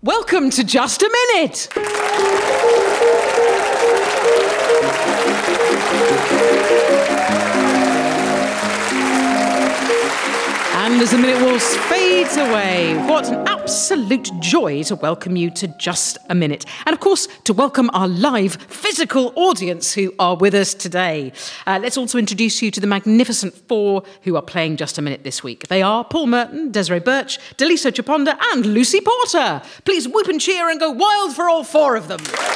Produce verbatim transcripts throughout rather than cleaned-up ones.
Welcome to Just a Minute. And as the minute waltz fades away, what an absolute joy to welcome you to Just a Minute. And of course, to welcome our live physical audience who are with us today. Uh, let's also introduce you to the magnificent four who are playing Just a Minute this week. They are Paul Merton, Desiree Birch, Delisa Chaponda and Lucy Porter. Please whoop and cheer and go wild for all four of them.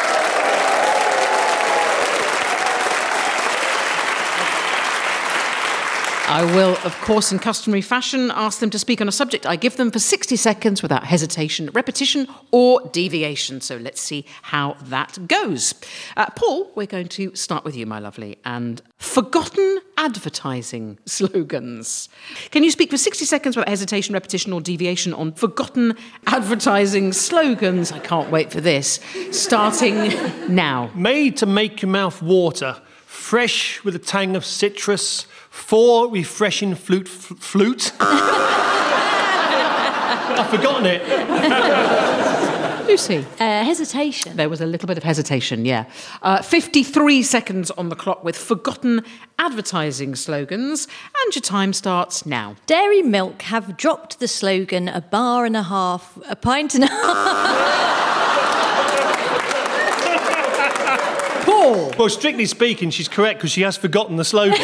I will, of course, in customary fashion, ask them to speak on a subject I give them for sixty seconds without hesitation, repetition or deviation. So let's see how that goes. Uh, Paul, we're going to start with you, my lovely, and forgotten advertising slogans. Can you speak for sixty seconds without hesitation, repetition or deviation on forgotten advertising slogans? I can't wait for this. Starting now. Made to make your mouth water, fresh with a tang of citrus, for refreshing flute f- flute. I've forgotten it. Lucy? Uh, hesitation. There was a little bit of hesitation, yeah. Uh, fifty-three seconds on the clock with forgotten advertising slogans, and your time starts now. Dairy Milk have dropped the slogan, a bar and a half, a pint and a half. Paul! Well, strictly speaking, she's correct because she has forgotten the slogan.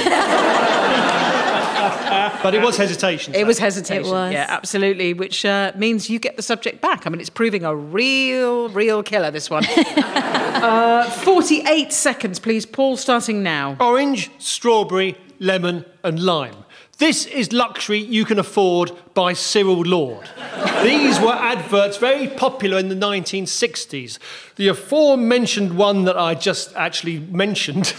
But it was hesitation. It was hesitation, It was. yeah, absolutely, which uh, means you get the subject back. I mean, it's proving a real, real killer, this one. uh, forty-eight seconds, please. Paul, starting now. Orange, strawberry, lemon and lime. This is luxury you can afford by Cyril Lord. These were adverts very popular in the nineteen sixties. The aforementioned one that I just actually mentioned.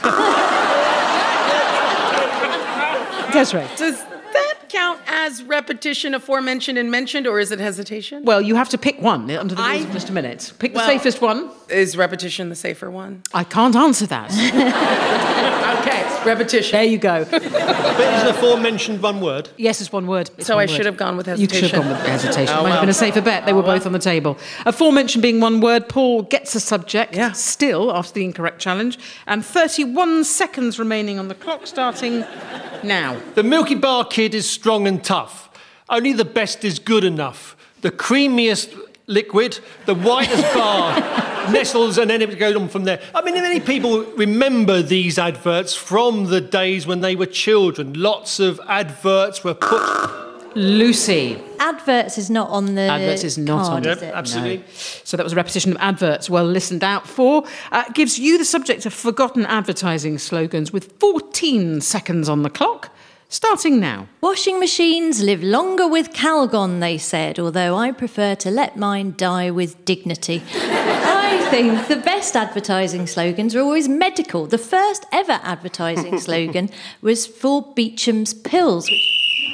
Desiree. Does that count as repetition, aforementioned and mentioned, or is it hesitation? Well, you have to pick one under the rules I- of just a minute. Pick the Well- safest one. Is repetition the safer one? I can't answer that. Okay, repetition. There you go. But is the aforementioned one word? Yes, it's one word. It's So one I word. should have gone with You hesitation. should have gone with hesitation. Oh, Might have well. been a safer bet. They were Oh, well. both on the table. Aforementioned being one word, Paul gets a subject Yeah. still after the incorrect challenge. And thirty-one seconds remaining on the clock, starting now. The Milky Bar Kid is strong and tough. Only the best is good enough. The creamiest liquid, the whitest bar, nestles, and then it goes on from there. I mean, many people remember these adverts from the days when they were children. Lots of adverts were put... Lucy. Adverts is not on the Adverts is not card, on is Yep, it? absolutely. No. So that was a repetition of adverts well listened out for. Uh, gives you the subject of forgotten advertising slogans with fourteen seconds on the clock, starting now. Washing machines live longer with Calgon, they said, although I prefer to let mine die with dignity. I think the best advertising slogans are always medical. The first ever advertising slogan was for Beecham's Pills, which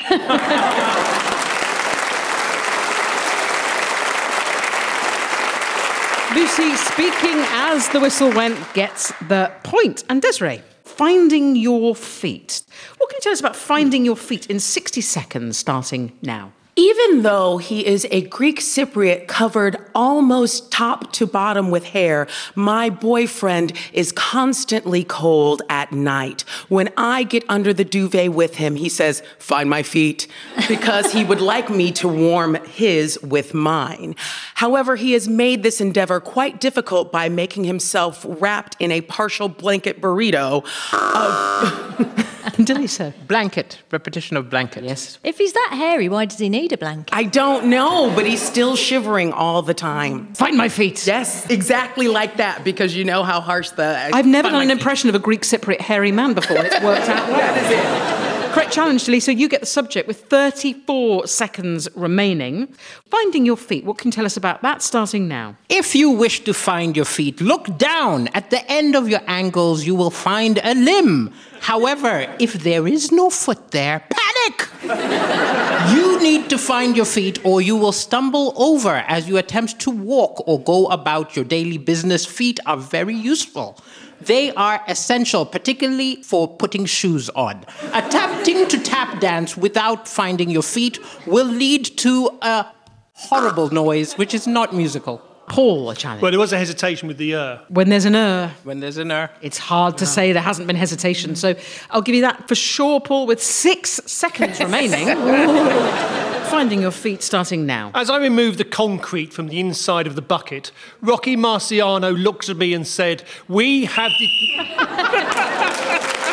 Lucy, speaking as the whistle went, gets the point. And Desiree, finding your feet. What can you tell us about finding your feet in sixty seconds, starting now? Even though he is a Greek Cypriot covered almost top to bottom with hair, my boyfriend is constantly cold at night. When I get under the duvet with him, he says, "Find my feet," because he would like me to warm his with mine. However, he has made this endeavor quite difficult by making himself wrapped in a partial blanket burrito of... Delisa. Blanket, repetition of blanket. Yes. if he's that hairy, why does he need a blanket? I don't know, but he's still shivering all the time. Find my feet. Yes, exactly like that, because you know how harsh the... I've never Find done an my feet. impression of a Greek Cypriot hairy man before, and it's worked out well. That is it. Correct challenge, Delisa. You get the subject with thirty-four seconds remaining. Finding your feet. What can you tell us about that, starting now? If you wish to find your feet, look down. At the end of your ankles, you will find a limb. However, if there is no foot there, panic! You need to find your feet or you will stumble over as you attempt to walk or go about your daily business. Feet are very useful. They are essential, particularly for putting shoes on. Attempting to tap dance without finding your feet will lead to a horrible noise which is not musical. Paul, a challenge. Well, there was a hesitation with the er. When there's an er, When there's an er. it's hard to say there hasn't been hesitation. So I'll give you that for sure, Paul, with six seconds remaining. Finding your feet starting now. As I removed the concrete from the inside of the bucket, Rocky Marciano looked at me and said, "We have..." De-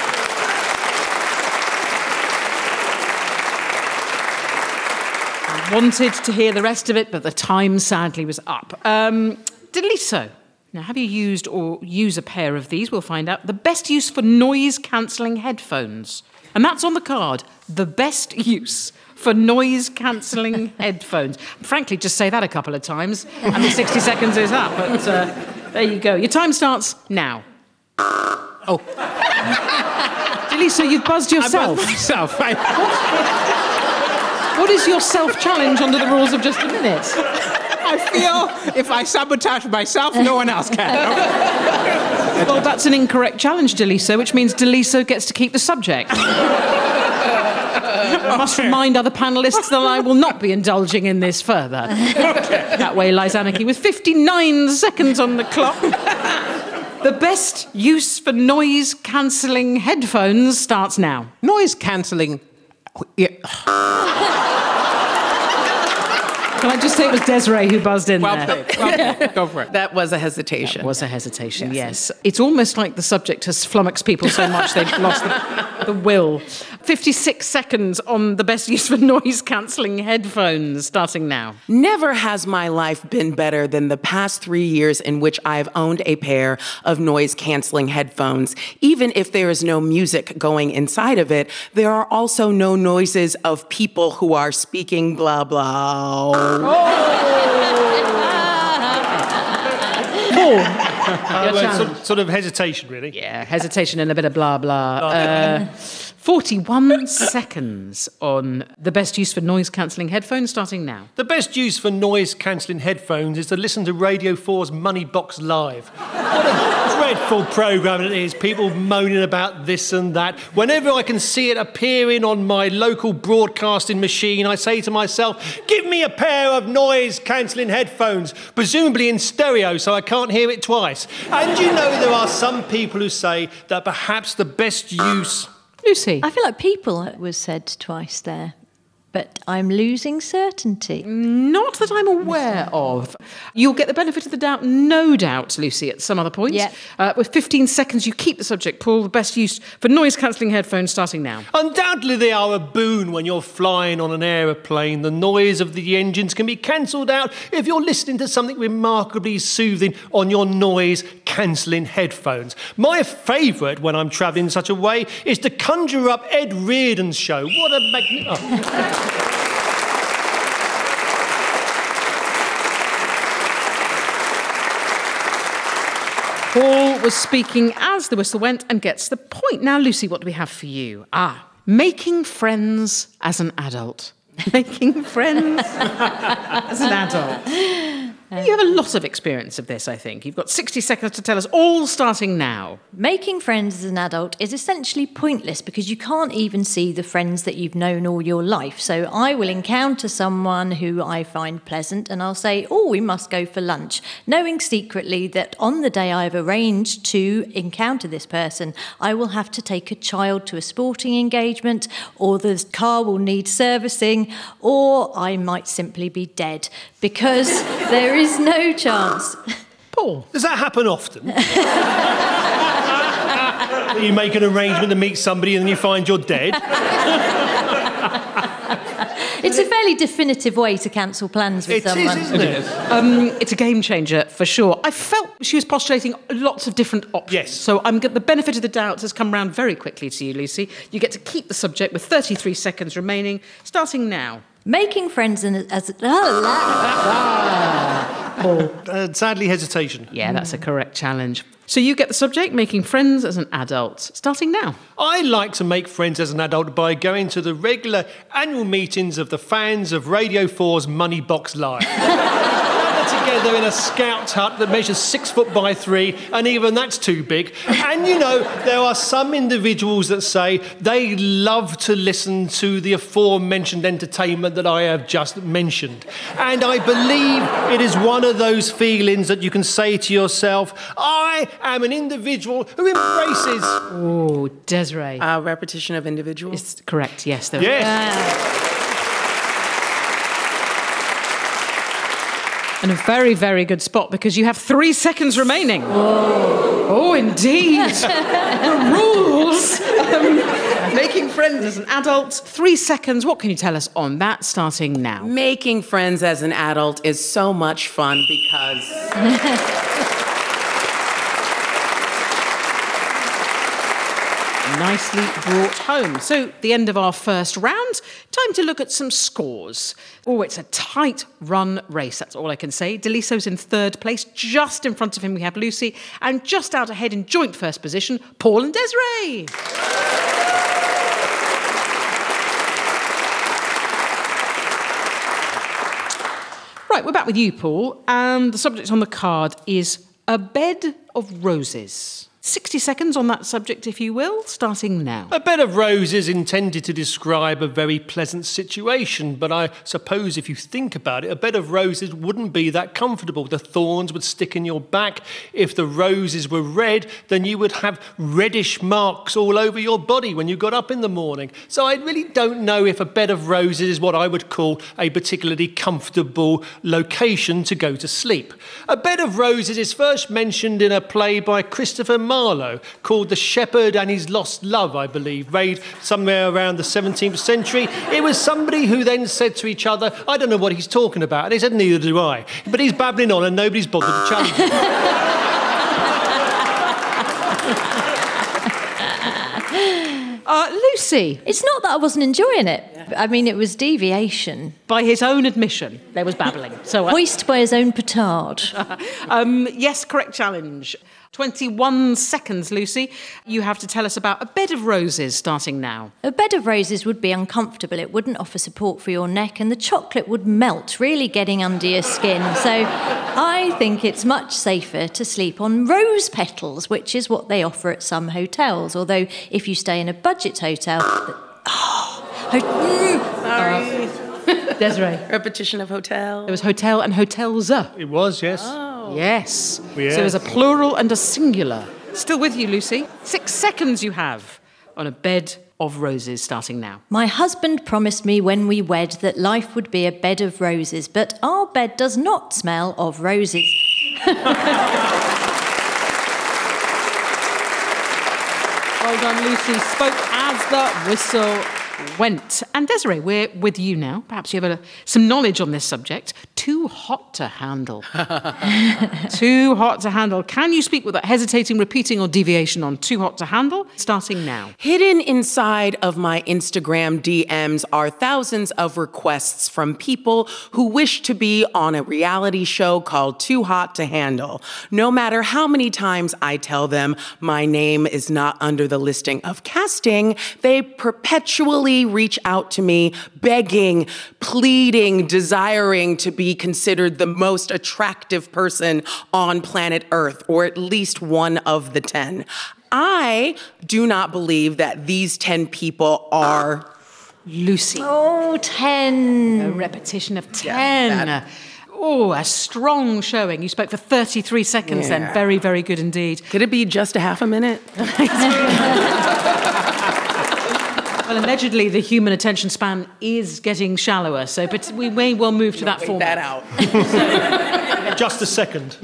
Wanted to hear the rest of it, but the time sadly was up. Um, Deliso, now have you used or use a pair of these? We'll find out. The best use for noise-cancelling headphones. And that's on the card. The best use for noise-cancelling headphones. Frankly, just say that a couple of times and the sixty seconds is up. But uh, there you go. Your time starts now. Oh. Deliso, you've buzzed yourself. I buzzed myself. I... What is your self-challenge under the rules of just a minute? I feel if I sabotage myself, no one else can. Well, that's an incorrect challenge, Deliso, which means Deliso gets to keep the subject. I must remind other panellists that I will not be indulging in this further. Okay. That way lies anarchy with fifty-nine seconds on the clock. The best use for noise-cancelling headphones starts now. Noise cancelling. Yeah. Can I just say it was Desiree who buzzed in Well there? played. Well played. Go for it. That was a hesitation. That was a hesitation, yes. yes. It's almost like the subject has flummoxed people so much they've lost the, the will. fifty-six seconds on the best use for noise-cancelling headphones, starting now. Never has my life been better than the past three years in which I've owned a pair of noise-canceling headphones. Even if there is no music going inside of it, there are also no noises of people who are speaking blah, blah. Oh. Uh, well, sort, sort of hesitation, really. Yeah, hesitation and a bit of blah, blah. Uh, forty-one seconds on the best use for noise-cancelling headphones, starting now. The best use for noise-cancelling headphones is to listen to Radio four's Money Box Live. What a dreadful programme it is, people moaning about this and that. Whenever I can see it appearing on my local broadcasting machine, I say to myself, give me a pair of noise-cancelling headphones, presumably in stereo so I can't hear it twice. And you know there are some people who say that perhaps the best use... Lucy. I feel like people was said twice there, but I'm losing certainty. Not that I'm aware of. You'll get the benefit of the doubt, no doubt, Lucy, at some other point. Yeah. Uh, with fifteen seconds, you keep the subject, Paul. The best use for noise-cancelling headphones, starting now. Undoubtedly, they are a boon when you're flying on an aeroplane. The noise of the engines can be cancelled out if you're listening to something remarkably soothing on your noise-cancelling headphones. My favourite when I'm travelling in such a way is to conjure up Ed Reardon's show. What a magnificent... Oh. Paul was speaking as the whistle went and gets the point. Now, Lucy, what do we have for you? Ah, making friends as an adult. Making friends as an adult. You have a lot of experience of this, I think. You've got sixty seconds to tell us, all starting now. Making friends as an adult is essentially pointless because you can't even see the friends that you've known all your life. So I will encounter someone who I find pleasant and I'll say, oh, we must go for lunch, knowing secretly that on the day I've arranged to encounter this person, I will have to take a child to a sporting engagement, or the car will need servicing, or I might simply be dead because there is no chance. Paul. Does that happen often? You make an arrangement to meet somebody and then you find you're dead? It's a fairly definitive way to cancel plans with it someone. Is, isn't it? Um, it's a game changer for sure. I felt she was postulating lots of different options. Yes. So I'm the benefit of the doubt has come round very quickly to you, Lucy. You get to keep the subject with thirty-three seconds remaining, starting now. Making friends in, as... Oh, Paul. Uh, sadly, hesitation. Yeah, that's a correct challenge. So you get the subject, making friends as an adult, starting now. I like to make friends as an adult by going to the regular annual meetings of the fans of Radio four's Money Box Live. together in a scout hut that measures six foot by three, and even that's too big. And, you know, there are some individuals that say they love to listen to the aforementioned entertainment that I have just mentioned. And I believe it is one of those feelings that you can say to yourself, I am an individual who embraces... Oh, Desiree. Uh, repetition of individual. It's correct, yes. There Yes. Yeah. And a very, very good spot because you have three seconds remaining. Whoa. Oh, indeed. The rules. Um, making friends as an adult. Three seconds. What can you tell us on that starting now? Making friends as an adult is so much fun because... Nicely brought home. So, the end of our first round. Time to look at some scores. Oh, it's a tight run race. That's all I can say. Deliso's in third place. Just in front of him, we have Lucy. And just out ahead in joint first position, Paul and Desiree. Right, we're back with you, Paul. And the subject on the card is a bed of roses. sixty seconds on that subject, if you will, starting now. A bed of roses intended to describe a very pleasant situation, but I suppose if you think about it, a bed of roses wouldn't be that comfortable. The thorns would stick in your back. If the roses were red, then you would have reddish marks all over your body when you got up in the morning. So I really don't know if a bed of roses is what I would call a particularly comfortable location to go to sleep. A bed of roses is first mentioned in a play by Christopher Marlowe called The Shepherd and His Lost Love, I believe, made somewhere around the seventeenth century. It was somebody who then said to each other, I don't know what he's talking about. And they said, neither do I. But he's babbling on and nobody's bothered to challenge him. Uh, Lucy. It's not that I wasn't enjoying it. I mean, it was deviation. By his own admission, there was babbling. So, uh, Hoist by his own petard. um, yes, correct challenge. twenty-one seconds, Lucy. You have to tell us about a bed of roses starting now. A bed of roses would be uncomfortable. It wouldn't offer support for your neck, and the chocolate would melt, really getting under your skin. So I think it's much safer to sleep on rose petals, which is what they offer at some hotels. Although if you stay in a budget hotel... Oh, ho- Sorry. Desiree. Repetition of hotel. There was hotel and hotels. It was, yes. Oh. Yes. Yes. So there's a plural and a singular. Still with you, Lucy. Six seconds you have on a bed of roses starting now. My husband promised me when we wed that life would be a bed of roses, but our bed does not smell of roses. Well done, Lucy. Spoke as the whistle went. And Desiree, we're with you now. Perhaps you have a, some knowledge on this subject. Too hot to handle. Too hot to handle. Can you speak without hesitating, repeating, or deviation on too hot to handle? Starting now. Hidden inside of my Instagram D Ms are thousands of requests from people who wish to be on a reality show called Too Hot to Handle. No matter how many times I tell them my name is not under the listing of casting, they perpetually reach out to me, begging, pleading, desiring to be considered the most attractive person on planet Earth, or at least one of the ten. I do not believe that these ten people are... Lucy. Oh, ten. A repetition of ten. Yeah, oh, a strong showing. You spoke for thirty-three seconds yeah. then. Very, very good indeed. Could it be just a half a minute? Well, allegedly, the human attention span is getting shallower, so but we may well move to that format. that out. Just a second.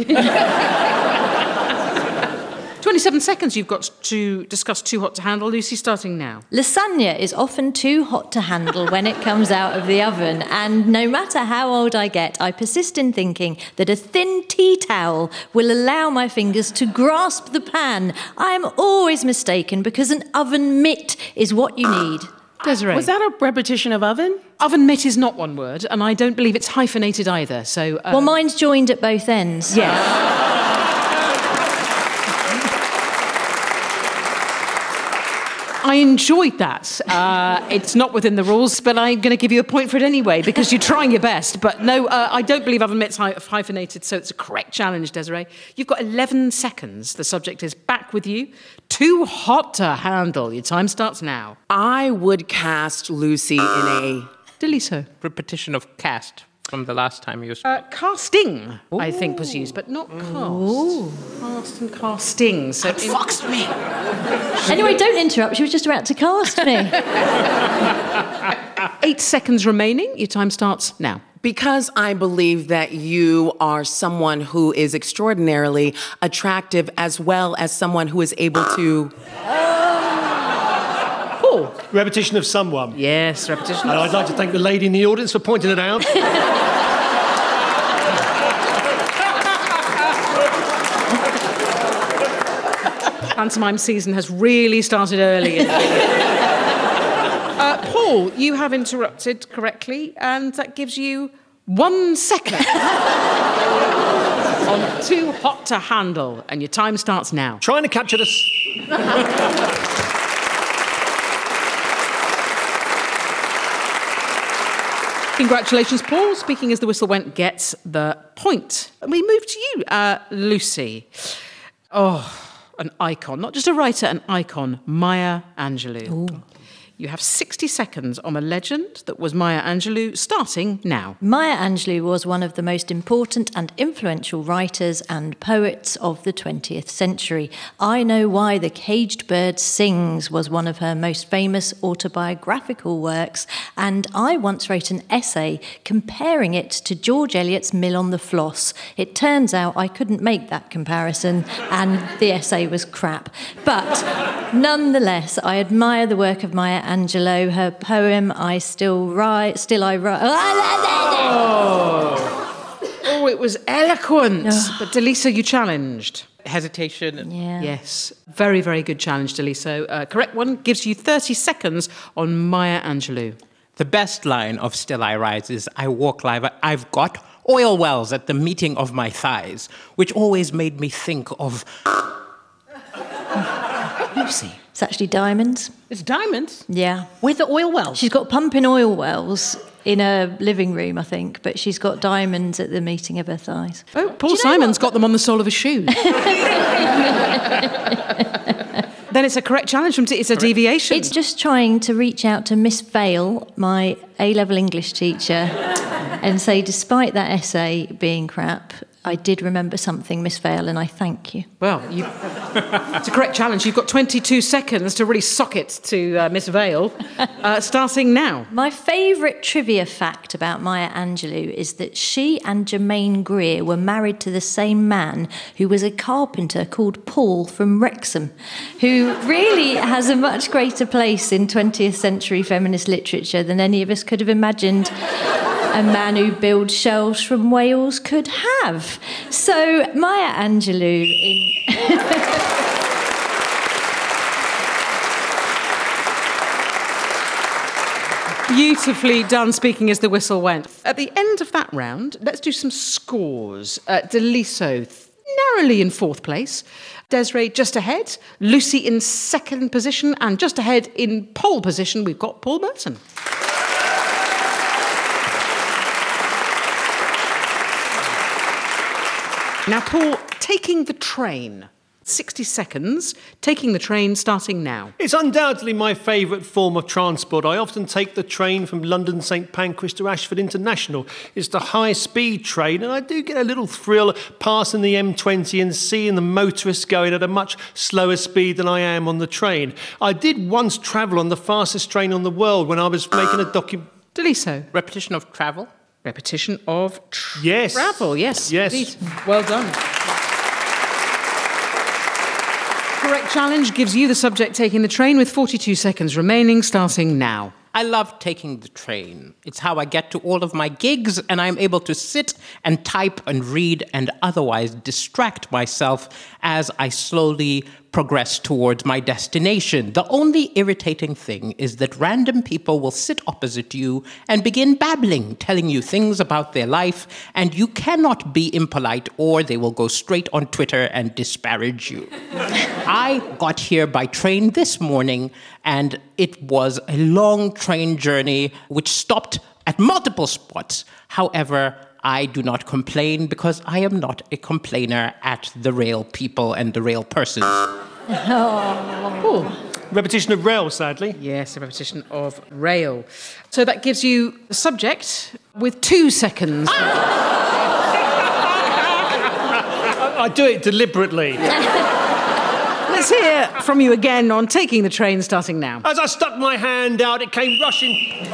twenty-seven seconds you've got to discuss Too Hot to Handle. Lucy, starting now. Lasagna is often too hot to handle when it comes out of the oven, and no matter how old I get, I persist in thinking that a thin tea towel will allow my fingers to grasp the pan. I am always mistaken because an oven mitt is what you need. Desiree. Was that a repetition of oven? Oven mitt is not one word, and I don't believe it's hyphenated either, so... Um... Well, mine's joined at both ends. Yes. I enjoyed that. Uh, it's not within the rules, but I'm going to give you a point for it anyway, because you're trying your best. But no, uh, I don't believe Oven Mitts hy- hyphenated, so it's a correct challenge, Desiree. You've got eleven seconds. The subject is back with you. Too hot to handle. Your time starts now. I would cast Lucy in a... Deliso. Repetition of cast from the last time you... Uh, casting, Ooh. I think, was used, but not cast. Ooh. Cast and casting. So it fucks me. Anyway, don't interrupt. She was just about to cast me. Eight seconds remaining. Your time starts now. Because I believe that you are someone who is extraordinarily attractive, as well as someone who is able to... Paul. Repetition of someone. Yes, repetition. And I'd like to thank the lady in the audience for pointing it out. Pantomime season has really started early. uh, Paul, you have interrupted correctly, and that gives you one second on Too Hot to Handle, and your time starts now. Trying to capture the... S- Congratulations, Paul. Speaking as the whistle went, gets the point. And we move to you, uh, Lucy. Oh... An icon, not just a writer, an icon, Maya Angelou. Ooh. You have sixty seconds on a legend that was Maya Angelou, starting now. Maya Angelou was one of the most important and influential writers and poets of the twentieth century. I Know Why the Caged Bird Sings was one of her most famous autobiographical works, and I once wrote an essay comparing it to George Eliot's Mill on the Floss. It turns out I couldn't make that comparison, and the essay was crap. But nonetheless, I admire the work of Maya Angelou, her poem, I Still Write, Still I Write. Oh, oh it was eloquent. But Deliso, you challenged. Hesitation. Yeah. Yes. Very, very good challenge, Deliso. Uh, correct one gives you thirty seconds on Maya Angelou. The best line of Still I Rise is, I walk live, I've got oil wells at the meeting of my thighs, which always made me think of... Lucy. It's actually diamonds. It's diamonds? Yeah. Where's the oil wells? She's got pumping oil wells in her living room, I think, but she's got diamonds at the meeting of her thighs. Oh, Paul Simon's got them on the sole of his shoes. Then it's a correct challenge from... T- it's a correct. Deviation. It's just trying to reach out to Miss Vale, my A-level English teacher, and say, despite that essay being crap, I did remember something, Miss Vale, and I thank you. Well, you, it's a correct challenge. You've got twenty-two seconds to really sock it to uh, Miss Vale, uh, starting now. My favourite trivia fact about Maya Angelou is that she and Germaine Greer were married to the same man who was a carpenter called Paul from Wrexham, who really has a much greater place in twentieth century feminist literature than any of us could have imagined a man who builds shelves from Wales could have. So, Maya Angelou in... Beautifully done, speaking as the whistle went. At the end of that round, let's do some scores. Uh, Deliso, narrowly in fourth place. Desiree just ahead. Lucy in second position. And just ahead in pole position, we've got Paul Merton. Now, Paul, taking the train. sixty seconds, taking the train, starting now. It's undoubtedly my favourite form of transport. I often take the train from London St Pancras to Ashford International. It's the high-speed train, and I do get a little thrill passing the M twenty and seeing the motorists going at a much slower speed than I am on the train. I did once travel on the fastest train on the world when I was making a document... Deliso. Repetition of travel? Repetition of tra- yes. travel, yes. Yes. Indeed. Well done. Correct challenge gives you the subject taking the train with forty-two seconds remaining, starting now. I love taking the train. It's how I get to all of my gigs, and I'm able to sit and type and read and otherwise distract myself as I slowly progress towards my destination. The only irritating thing is that random people will sit opposite you and begin babbling, telling you things about their life, and you cannot be impolite or they will go straight on Twitter and disparage you. I got here by train this morning, and it was a long train journey which stopped at multiple spots. However, I do not complain because I am not a complainer at the rail people and the rail persons. Oh. Repetition of rail, sadly. Yes, a repetition of rail. So that gives you the subject with two seconds. I, I do it deliberately. Let's hear from you again on taking the train starting now. As I stuck my hand out, it came rushing.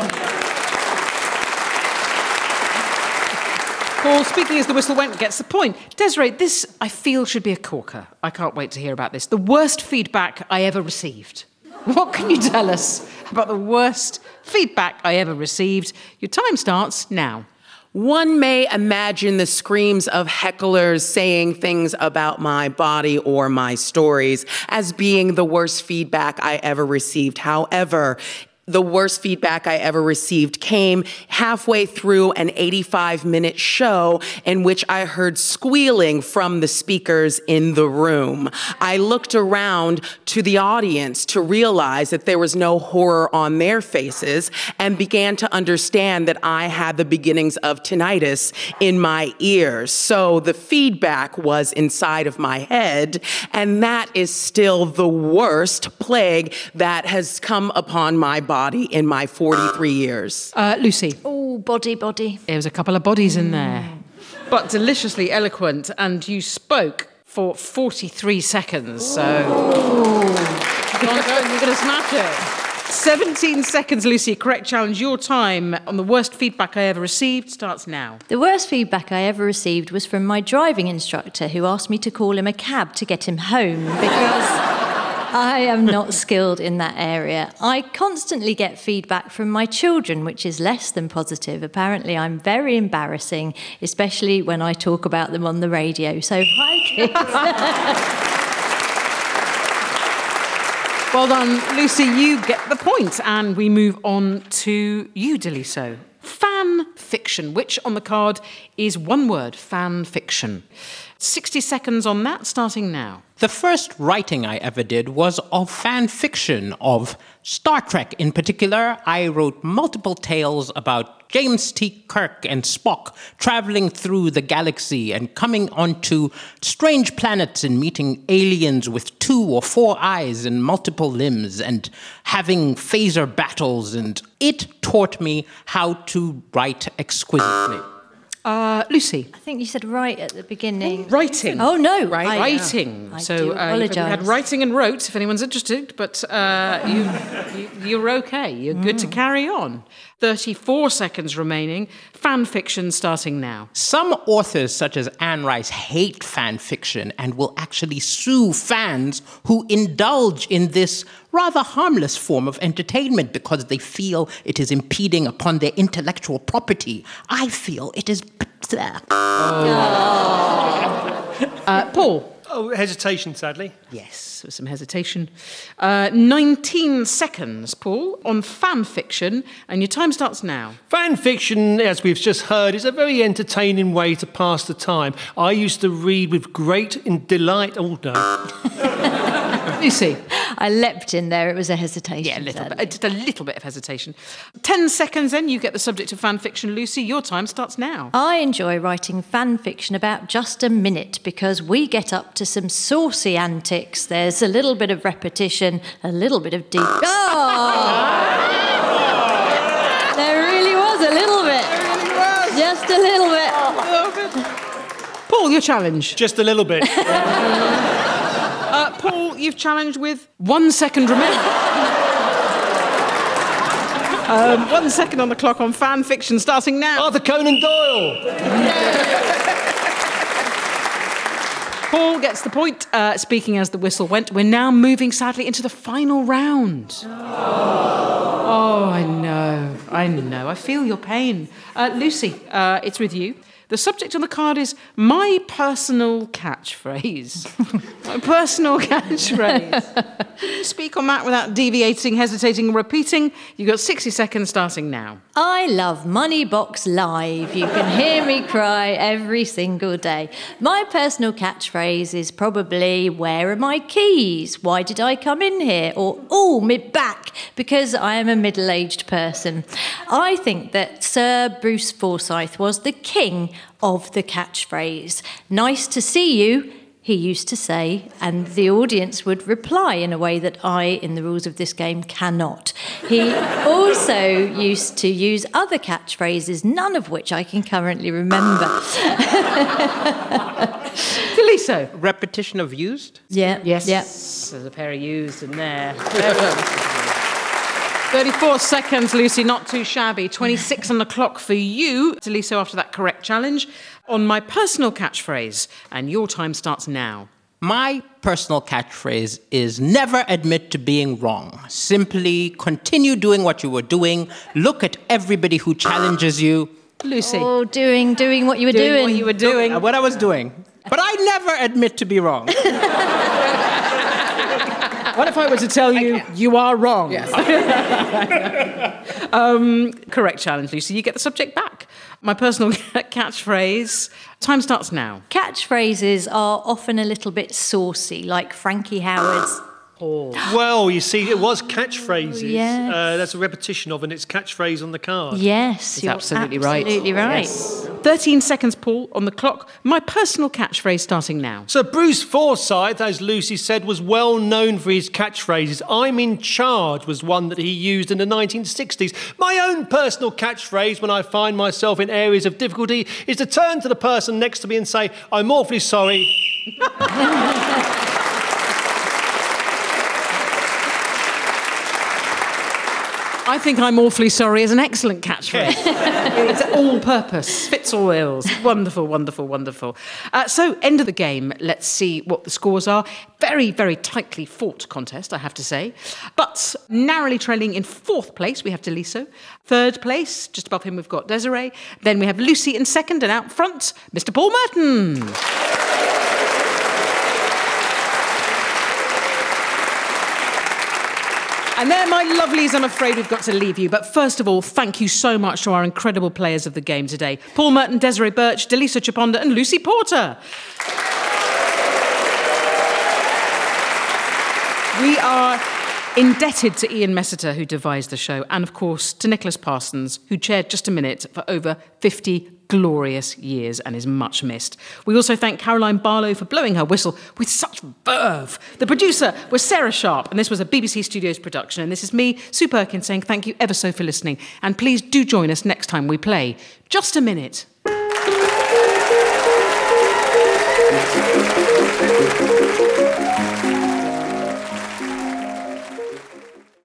Paul, speaking as the whistle went, gets the point. Desiree, this, I feel, should be a corker. I can't wait to hear about this. The worst feedback I ever received. What can you tell us about the worst feedback I ever received? Your time starts now. One may imagine the screams of hecklers saying things about my body or my stories as being the worst feedback I ever received. However, the worst feedback I ever received came halfway through an eighty-five minute show in which I heard squealing from the speakers in the room. I looked around to the audience to realize that there was no horror on their faces and began to understand that I had the beginnings of tinnitus in my ears. So the feedback was inside of my head, and that is still the worst plague that has come upon my body in my forty-three years. Uh, Lucy. Oh, body, body. There was a couple of bodies in there, but deliciously eloquent, and you spoke for forty-three seconds, so... Go on, go on, you're going to smash it. seventeen seconds, Lucy. Correct challenge. Your time on the worst feedback I ever received starts now. The worst feedback I ever received was from my driving instructor, who asked me to call him a cab to get him home because I am not skilled in that area. I constantly get feedback from my children, which is less than positive. Apparently, I'm very embarrassing, especially when I talk about them on the radio. So, hi, kids. Well done, Lucy. You get the point. And we move on to you, Deliso. Fan fiction, which on the card is one word, fan fiction. sixty seconds on that, starting now. The first writing I ever did was of fan fiction, of Star Trek in particular. I wrote multiple tales about James T. Kirk and Spock traveling through the galaxy and coming onto strange planets and meeting aliens with two or four eyes and multiple limbs and having phaser battles, and it taught me how to write exquisitely. Uh, Lucy. I think you said right at the beginning. Writing. Oh, no. Right. I, writing. I so do uh, we apologise. had writing and wrote, if anyone's interested, but uh, you, you, you're okay. You're good mm. to carry on. thirty-four seconds remaining. Fan fiction starting now. Some authors, such as Anne Rice, hate fan fiction and will actually sue fans who indulge in this rather harmless form of entertainment because they feel it is impeding upon their intellectual property. I feel it is... Oh. uh, Paul. Oh, hesitation, sadly. Yes, with some hesitation. Uh, nineteen seconds, Paul, on fan fiction, and your time starts now. Fan fiction, as we've just heard, is a very entertaining way to pass the time. I used to read with great delight... Oh, no. Lucy. I leapt in there. It was a hesitation. Yeah, a little sadly. bit. Just a little bit of hesitation. Ten seconds, then you get the subject of fan fiction. Lucy, your time starts now. I enjoy writing fan fiction about just a minute because we get up to some saucy antics. There's a little bit of repetition, a little bit of deep... Oh! There really was a little bit. There really was. Just a little bit. A little bit. Paul, your challenge. Just a little bit. Uh, Paul, you've challenged with one second remaining. um, one second on the clock on fan fiction, starting now. Arthur Conan Doyle. Paul gets the point. Uh, speaking as the whistle went, we're now moving sadly into the final round. Oh, oh I know, I know. I feel your pain. Uh, Lucy, uh, it's with you. The subject on the card is my personal catchphrase. My personal catchphrase. Speak on that without deviating, hesitating, or repeating. You've got sixty seconds starting now. I love Moneybox Live. You can hear me cry every single day. My personal catchphrase is probably, where are my keys? Why did I come in here? Or, oh, my back, because I am a middle-aged person. I think that Sir Bruce Forsyth was the king of the catchphrase. Nice to see you, he used to say, and the audience would reply in a way that I, in the rules of this game, cannot. He also used to use other catchphrases, none of which I can currently remember. Deliso. Repetition of used? Yeah. Yes. Yeah. There's a pair of used in there. thirty-four seconds, Lucy, not too shabby. twenty-six on the clock for you, Deliso, after that correct challenge. On my personal catchphrase, and your time starts now. My personal catchphrase is never admit to being wrong. Simply continue doing what you were doing. Look at everybody who challenges you. Lucy. Oh, doing, doing what you were doing, doing. what you were doing. Uh, What I was doing. But I never admit to be wrong. What if I were to tell you, you are wrong? Yes. um, correct challenge, Lucy. You get the subject back. My personal catchphrase, time starts now. Catchphrases are often a little bit saucy, like Frankie Howard's. Well, you see, it was catchphrases. Yes. Uh, that's a repetition of, and it's catchphrase on the card. Yes, That's you're absolutely right. Absolutely right. Yes. thirteen seconds, Paul, on the clock. My personal catchphrase starting now. So Bruce Forsyth, as Lucy said, was well known for his catchphrases. I'm in charge was one that he used in the nineteen sixties. My own personal catchphrase when I find myself in areas of difficulty is to turn to the person next to me and say, I'm awfully sorry. I think I'm awfully sorry is an excellent catchphrase. It's all-purpose, fits all ills. Wonderful, wonderful, wonderful. Uh, so, end of the game. Let's see what the scores are. Very, very tightly fought contest, I have to say. But narrowly trailing in fourth place, we have Deliso. Third place, just above him, we've got Desiree. Then we have Lucy in second, and out front, Mister Paul Merton. And there, my lovelies, I'm afraid we've got to leave you. But first of all, thank you so much to our incredible players of the game today. Paul Merton, Desiree Birch, Deliso Chaponda and Lucy Porter. We are indebted to Ian Messiter, who devised the show, and of course to Nicholas Parsons, who chaired Just a Minute for over fifty glorious years and is much missed. We also thank Caroline Barlow for blowing her whistle with such verve. The producer was Sarah Sharp, and this was a B B C Studios production. And this is me, Sue Perkins, saying thank you ever so for listening. And please do join us next time we play Just a Minute.